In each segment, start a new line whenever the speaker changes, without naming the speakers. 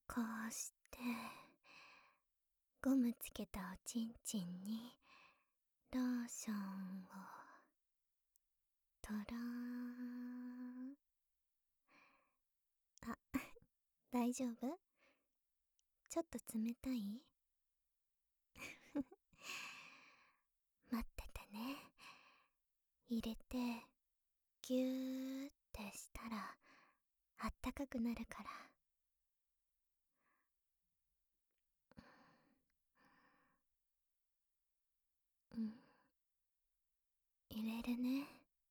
こうしてゴムつけたおちんちんにローションをとろーん。あ、大丈夫？ちょっと冷たい？待っててね。入れてギューってしたらあったかくなるから。うん、入れるね。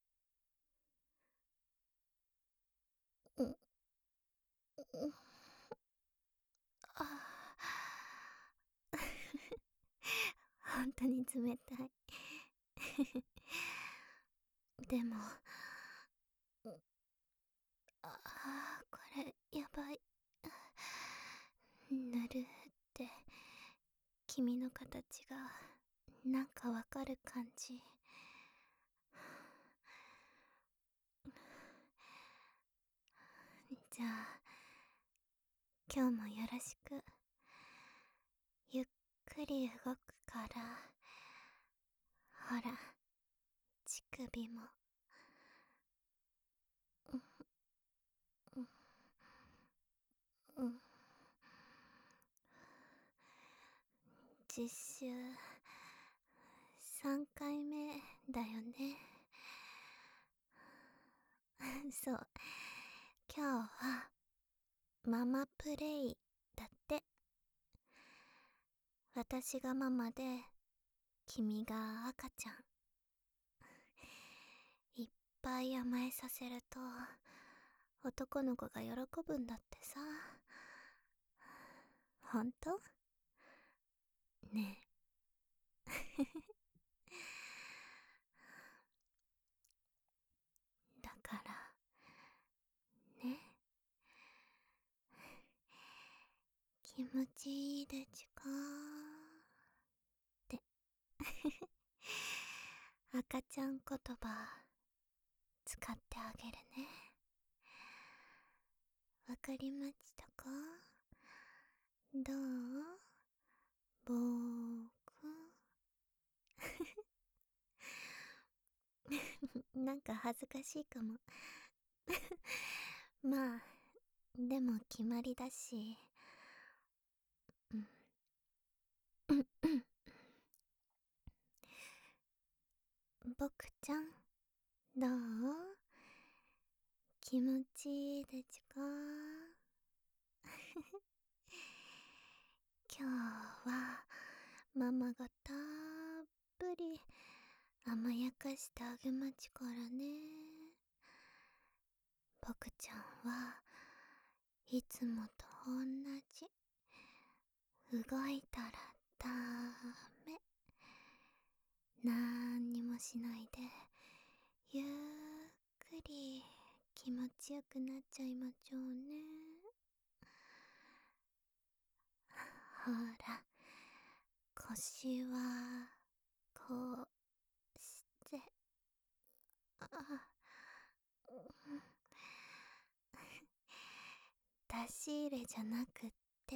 うん、うん、あ本当に冷たい。でも、これやばい。ぬるって君の形がなんかわかる感じ。じゃあ今日もよろしく。ゆっくり動くから、ほら乳首も。うん、うん、実習3回目だよね。そう、今日はママプレイだって。私がママで君が赤ちゃん。いっぱい甘えさせると男の子が喜ぶんだってさ。ほんと？ねえ、だからね、気持ちいいでちゅかって赤ちゃん言葉使ってあげるね。わかりましたか？どう？ぼーくなんか恥ずかしいかも。まあでも決まりだし。うん、うんうん。僕ちゃんどう？気持ちいいでちゅか？今日はママがたっぷり甘やかしてあげまちからね。僕ちゃんはいつもと同じ。動いたらダメ。なんにもしないでゆっくり気持ちよくなっちゃいまちょうね。ほら、腰はこうして、うん出し入れじゃなくって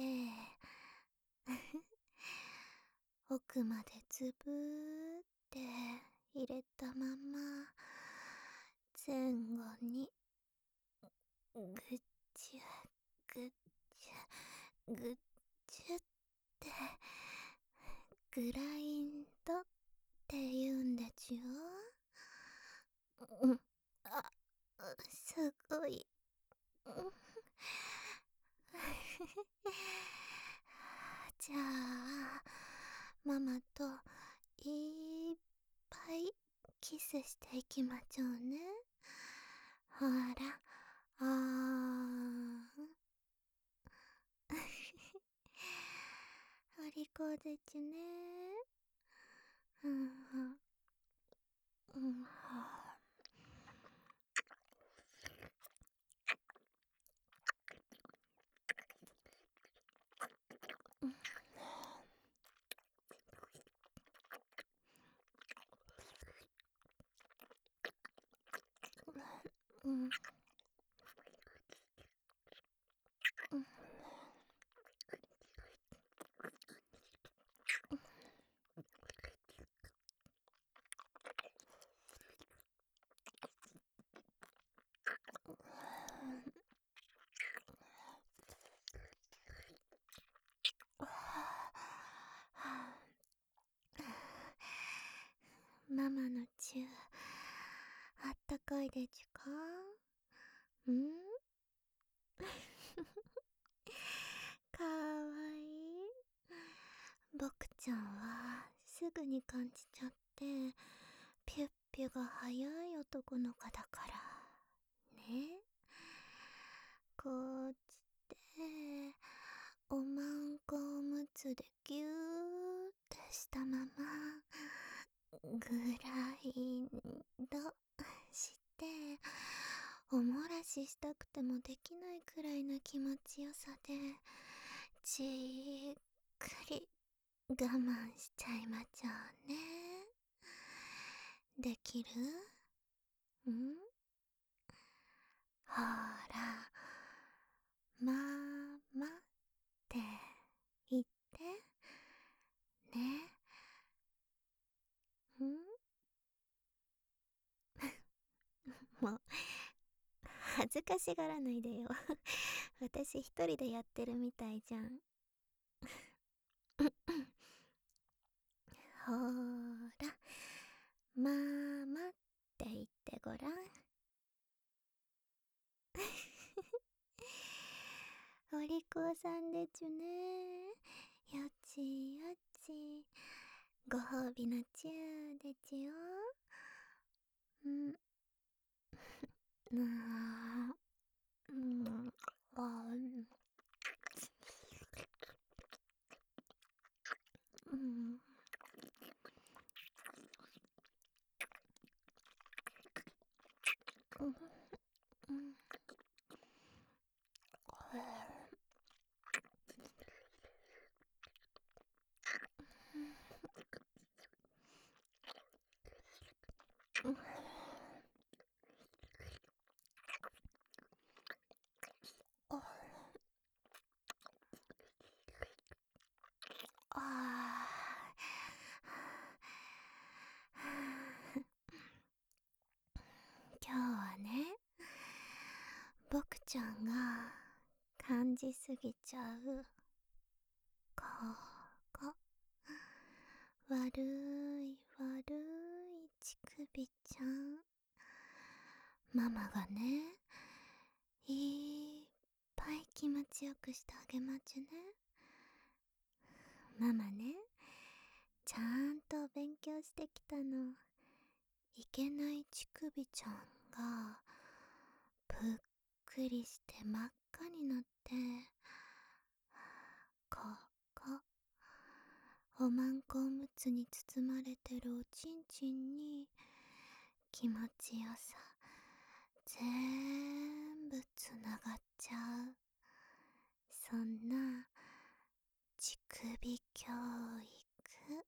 奥までズブーって入れたまま前後にぐっちゅぐっちゅぐっちゅってグラインドって言うんでちゅよ。うん、あ、すごい。うんじゃあママといっぱいキスしていきまちょうね。ほら、あーん。お利口でちゅね。うん、うん、うん、うん。 ちゅう。あったかいでちゅか？んかわいい。僕ちゃんはすぐに感じちゃって、ピュッピュが早い男の子だから。ね。こっちで、おまんこおむつでぎゅーってしたまま、グラインドして、おもらししたくてもできないくらいの気持ちよさで、じっくり我慢しちゃいまちゃうね。できる？ん？ほら、まーまって言って。ね。もう、恥ずかしがらないでよ。私一人でやってるみたいじゃん。ほーら、まーまって言ってごらん。お利口さんでちゅね。よちよち。ご褒美のチューでちゅよ。うん。あうん。うん。うん。あ今日はね、僕ちゃんが感じすぎちゃう、ここ、悪い悪い乳首ちゃん。ママがね、いっぱい気持ちよくしてあげまちゅね。ママね、ちゃんと勉強してきたの。いけない乳首ちゃんがぷっくりして真っ赤になって、ここ、おまんこおむつに包まれてるおちんちんに気持ちよさぜーんぶつながっちゃう、そんな乳首教育。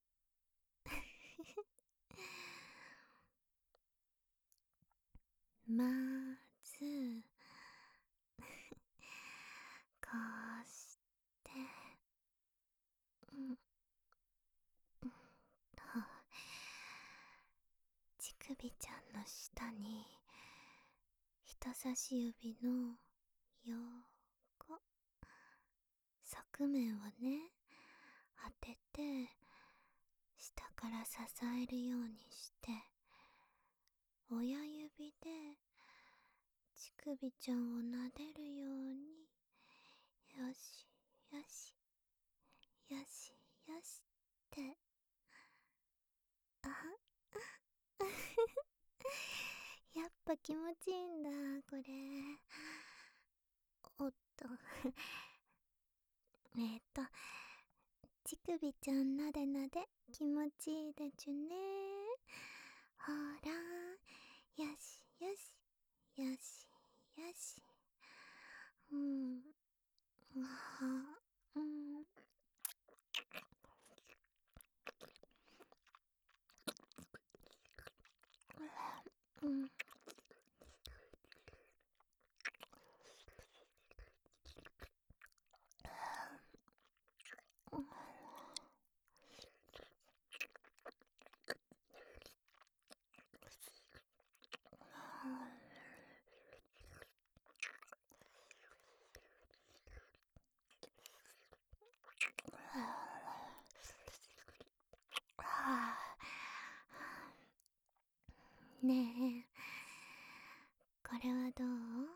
まずこうして、うんと乳首ちゃんの下に人差し指の横側面をね当てて、下から支えるようにして、親指で乳首ちゃんを撫でるように、よしよしよしよしって。あやっぱ気持ちいいんだこれ。おっと乳首ちゃんなでなで気持ちいいでちゅね。ほら、よしよしよしよし。うん。あうん。うん。 ねえ、これはどう？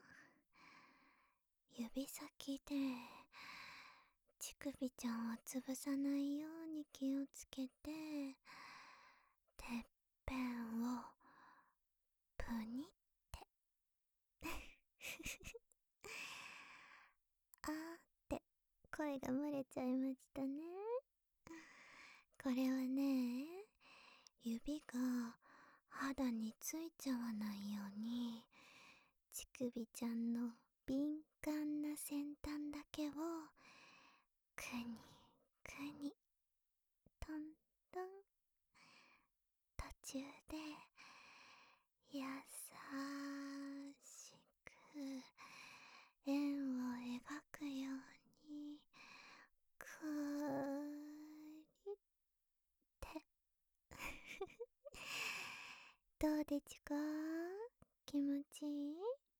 指先で乳首ちゃんを潰さないように気をつけて、てっぺんをプニってあーって声が漏れちゃいましたね。これはね、指が肌についちゃわないように、乳首ちゃんの敏感な先端だけをくにくにトントン、途中で優しく円を描くようにくりってどうでちゅか？気持ちい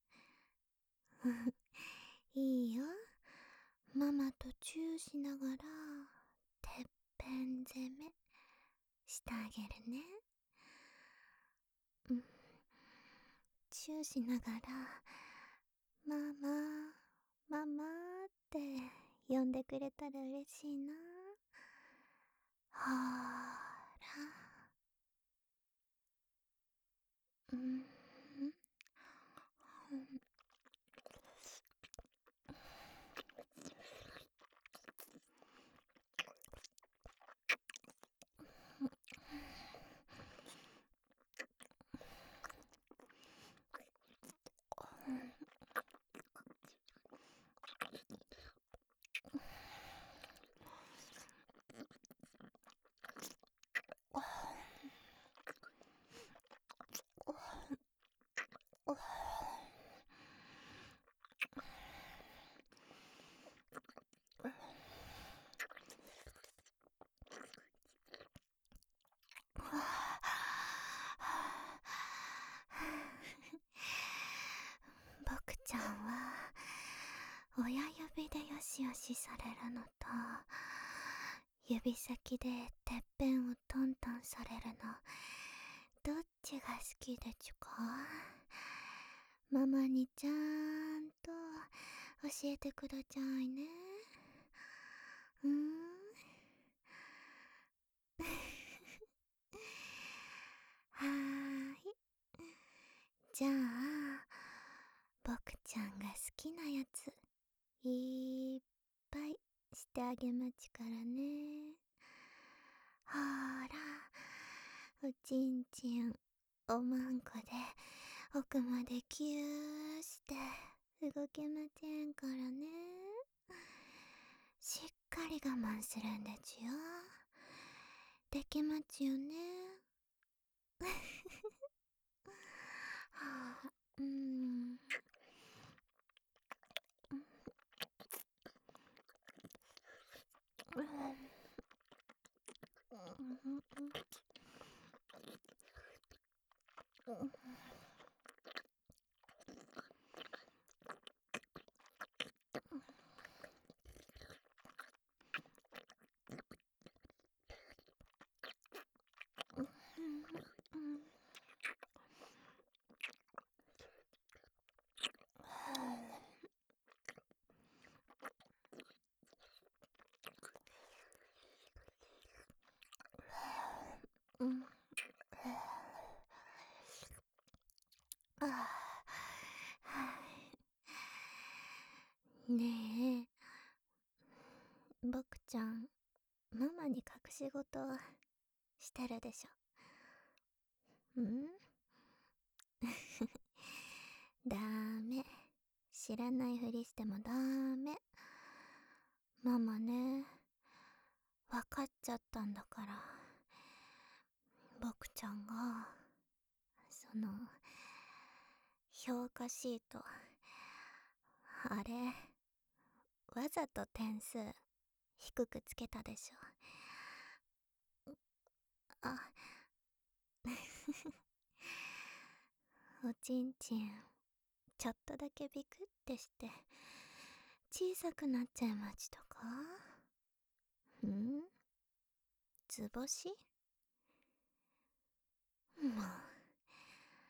い？いいよ。ママとチューしながらてっぺん攻めしてあげるね。うん、チューしながらママママって呼んでくれたら嬉しいな。ほーら、うん、僕ちゃんは親指でよしよしされるのと指先でてっぺんをトントンされるの、どっちが好きでちゅか？ママにちゃんと教えてくだちゃいね。うん。はーい。じゃあ僕ちゃんが好きなやついっぱいしてあげまちからね。ほーら、おちんちんおまんこで奥までキューして動けませんからね。しっかり我慢するんでちゅよ。できまちよね。はあ、うん。うん。ああ、ねえ、僕ちゃん、ママに隠し事してるでしょ。んダメ。知らないふりしてもダメ。ママね、わかっちゃったんだから。僕ちゃんが、評価シート、あれ、わざと点数低くつけたでしょ。あ、おちんちん、ちょっとだけビクってして、小さくなっちゃいまちとか？ん？図星？もう、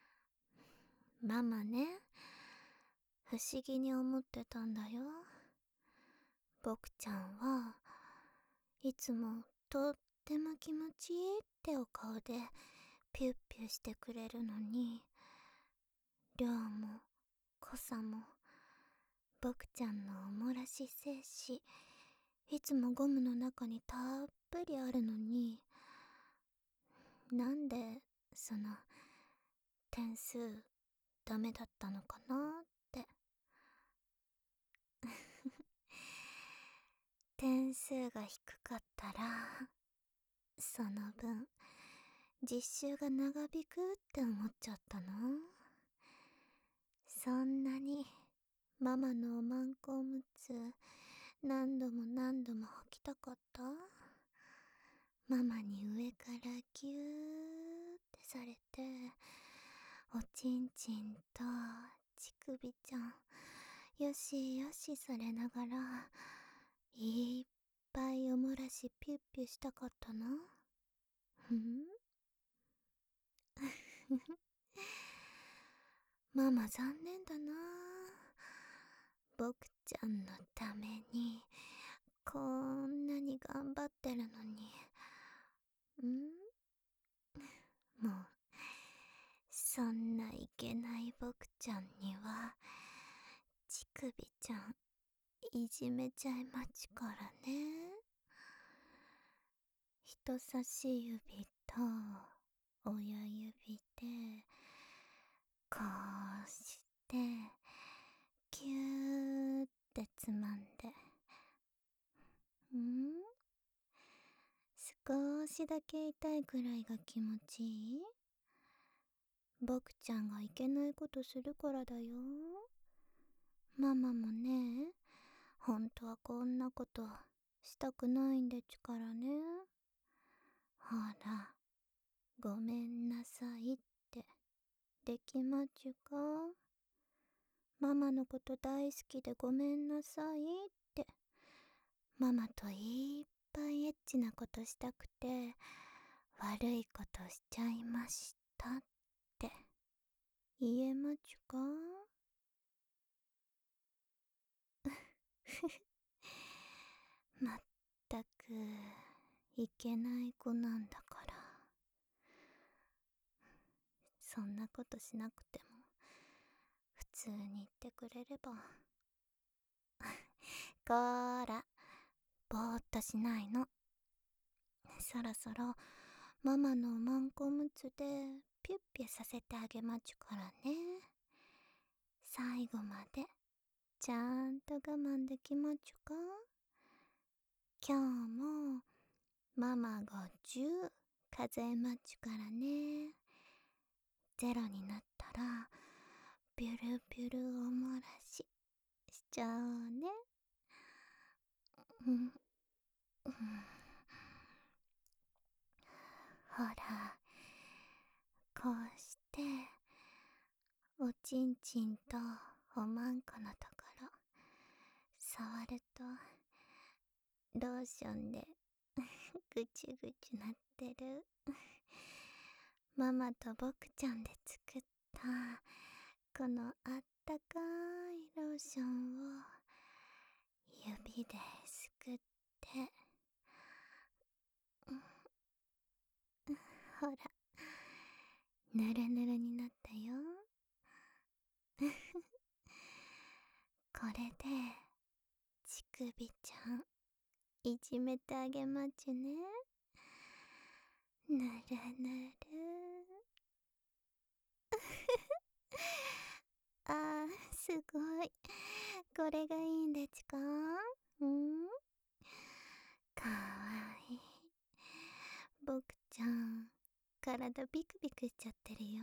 ママね、不思議に思ってたんだよ。僕ちゃんはいつもとっても気持ちいいってお顔でピュッピュしてくれるのに、量も濃さも僕ちゃんのおもらし精子いつもゴムの中にたっぷりあるのに、なんでその点数ダメだったのかなって。点数が低かったらその分実習が長引くって思っちゃったの。そんなにママのおまんこおむつ何度も何度も履きたかった？ママに上からギューってされて、おちんちんと乳首ちゃんよしよしされながらいっぱいおもらしピュッピュしたかったの？ふんママ残念だな。僕ちゃんのためにこんなに頑張ってるのに。もうそんないけない僕ちゃんには乳首ちゃんいじめちゃいまちからね。人差し指と親指でこうしてキューってつまんで、少しだけ痛いくらいが気持ちいい？僕ちゃんがいけないことするからだよ。ママもね、本当はこんなことしたくないんでちゅからね。ほら、ごめんなさいってできまちゅか？ママのこと大好きでごめんなさいって、ママといっぱいエッチなことしたくて悪いことしちゃいましたって言えまちゅか？まったくいけない子なんだから。そんなことしなくても普通に言ってくれれば。こーら、ぼーっとしないの。そろそろママのおまんこむつでピュッピュさせてあげまちゅからね。最後までちゃんと我慢できまちゅか？今日もママが10数えまちゅからね。ゼロになったらピュルピュルおもらししちゃおうね。うん、ほら、こうしておちんちんとおまんこのところ触るとローションでぐちゅぐちゅなってる。ママと僕ちゃんで作ったこのあったかいローションを指ですくって、ほらぬるぬるになったよ。これで乳首ちゃんいじめてあげまちゅね。ぬるぬる。あー、すごい。これがいいんでちゅか？かわいい。僕ちゃん体ビクビクしちゃってるよ。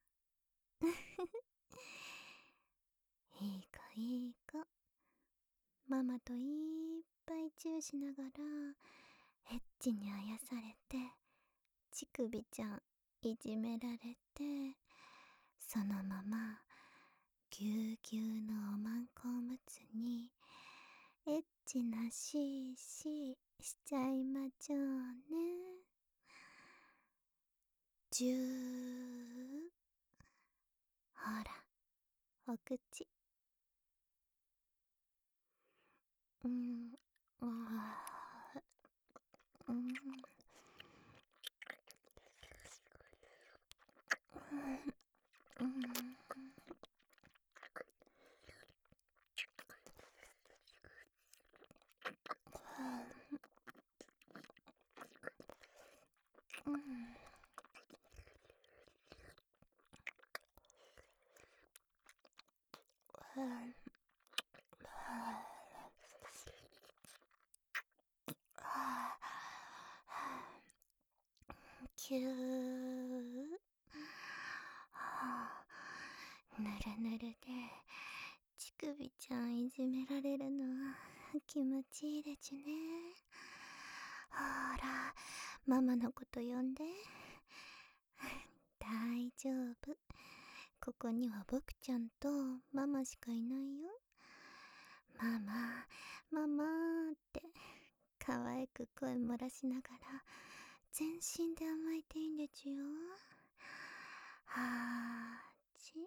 いい子いい子。ママといっぱいチューしながらエッチにあやされて、乳首ちゃんいじめられて、そのままぎゅうぎゅうのおまんこおむつにエッチなシーシーしちゃいまちょうね。じゅー。ほらお口。うん、あー、うん、うん、うん、キュー。ぬるぬるで乳首ちゃんいじめられるの気持ちいいでちゅね。ほら、ママのこと呼んで。大丈夫。ここには僕ちゃんとママしかいないよ。ママ、ママーって可愛く声漏らしながら全身で甘えていいんでちゅよ。はーち。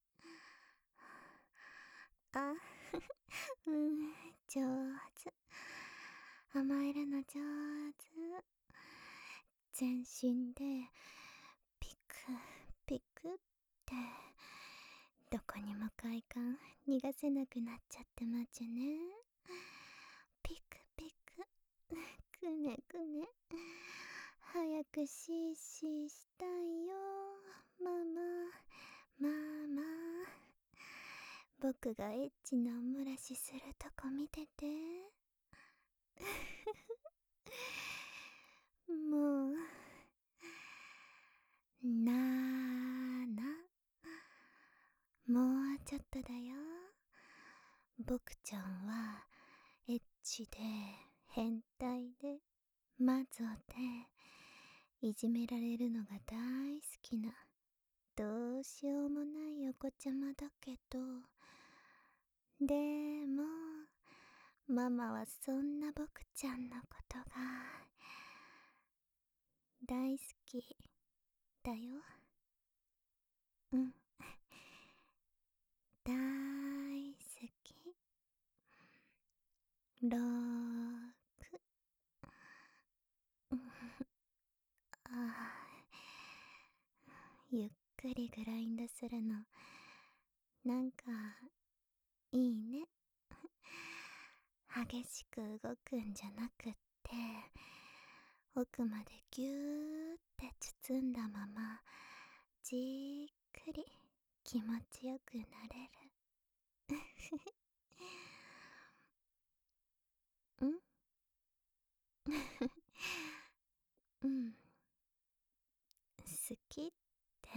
あ、うん、上手。甘えるの上手。全身でピクピクってどこにも快感逃がせなくなっちゃってまちゅね。ピクピク、くねくね。早くシーシーしたいよ。ママ、ママ。僕がエッチなおもらしするとこ見てて。もう、なーな。もうちょっとだよ。僕ちゃんは、エッチで、変態で、マゾで、いじめられるのが大好きな、どうしようもないお子ちゃまだけど、でも、ママはそんな僕ちゃんのことが、大好き、だよ。うん。大好き。ろく。あゆっくりグラインドするの、なんか、いいね。激しく動くんじゃなくって、奥までぎゅーって包んだまま、じーっくり気持ちよくなれる。んうん。好きって、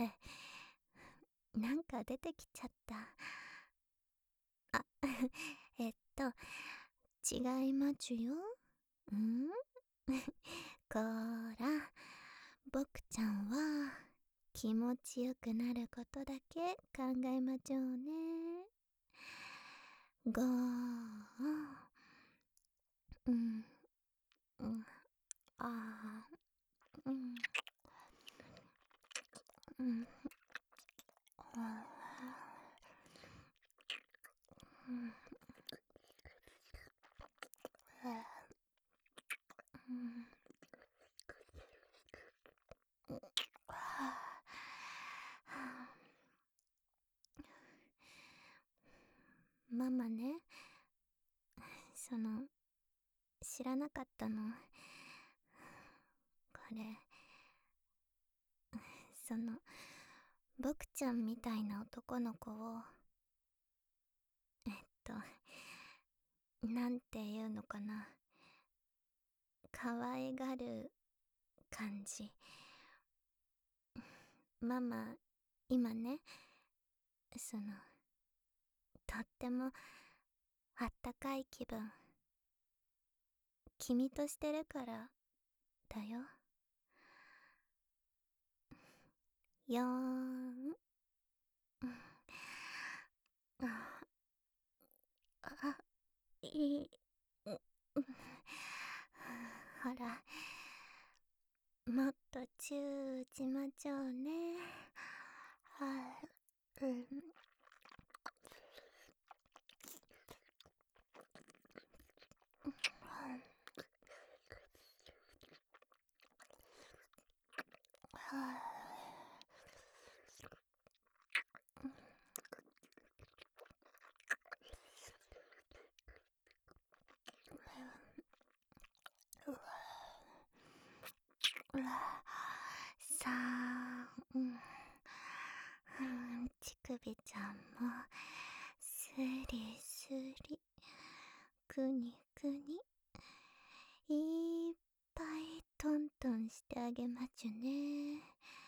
なんか出てきちゃった。あ、えっと、違いまちゅよ。んこら、僕ちゃんは気持ちよくなることだけ考えまちょうね。ごーん、うん、うん、あー、うん、うん、あー、うん、うん、ママね、知らなかったの。これ、その、僕ちゃんみたいな男の子を、えっと、なんていうのかな。可愛がる感じ。ママ、今ね、とってもあったかい気分。君としてるからだよ。よーん。あ、あ、いい。ほら、もっとチューしまちょうね。はい、うん。 さあ、乳首ちゃんもスリスリ、くにくに、いっぱいトントンしてあげまちゅね。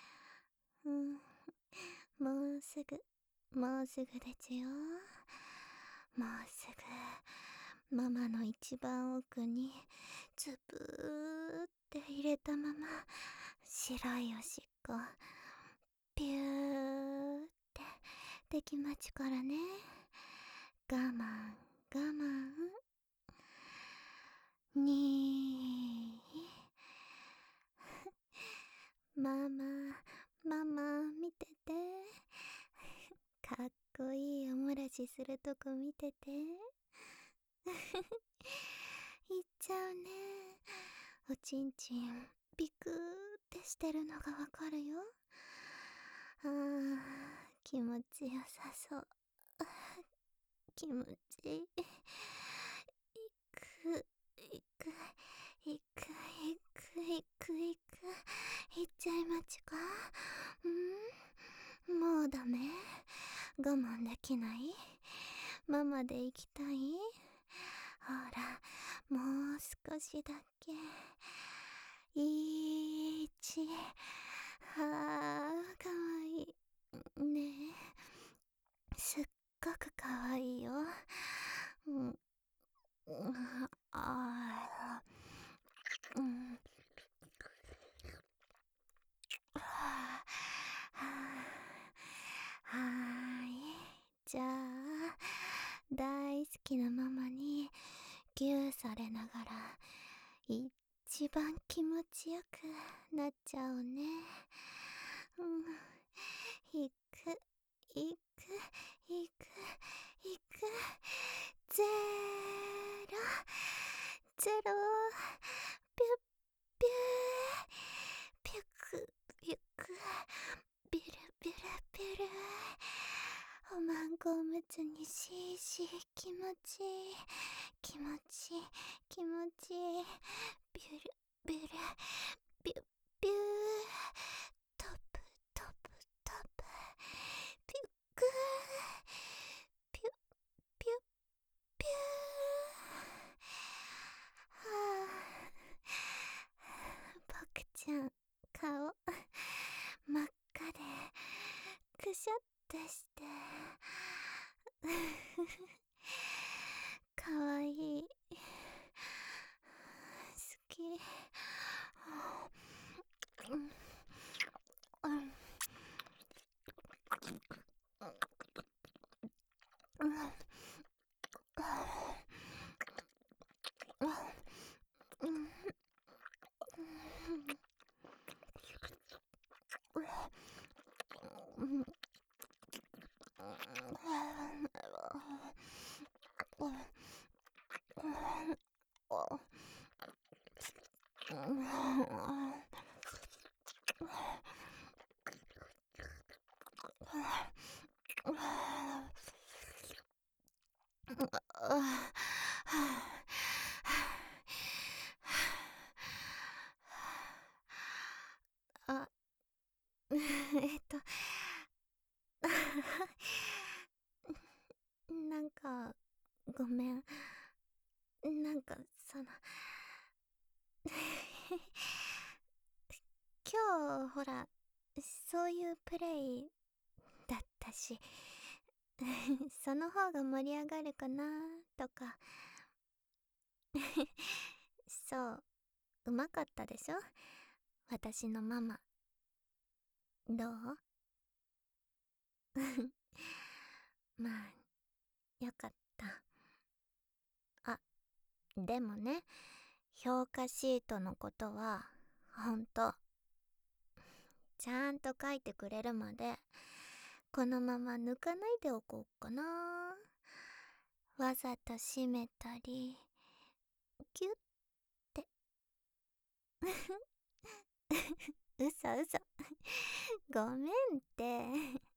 もうすぐ、もうすぐでちゅよ。もうすぐ、ママの一番奥に、ズブーって入れたまま、白いおしっこ、ピューってできまちゅからね。我慢、我慢。にー。ママ、ママ、見てて。かっこいいおもらしするとこ見てて。いっちゃうね。おちんちんビクーってしてるのがわかるよ。あー、気持ちよさそう。気持ちいい。いく、いく、いく、いく、いく、いく。いっちゃいまちか。もうダメ？我慢できない？ママで行きたい？ほら、もう少しだけ。1、はあ、かわいい。ねえ、すっごくかわいいよ。あー、はーい。じゃあ、大好きなママにぎゅーされながら一番気持ちよくなっちゃおうね。いく、いく、いく、いく。ゼロ、ゼロ、ピュッピュー、ピュク、ピュク、ビュルビュルビュル。おまんこおむつにしーしー、気持ちいい、気持ちいい、気持ちいい。ビュルビュル、ビュッビュー、トプトプトプ、ピュックー、ピュッピュッピュー。はあ、僕ちゃん顔真っ赤でくしゃってしてかわいい、好き。あ、なんか、ごめん。なんか、今日、ほら、そういうプレイだったし、その方が盛り上がるかなとか。そう、うまかったでしょ？私のママ。どう？まあ、よかった。あ、でもね、評価シートのことは、ほんと、ちゃんと書いてくれるまで、このまま抜かないでおこうかな。わざと閉めたり、キュッて。嘘嘘。ごめんって。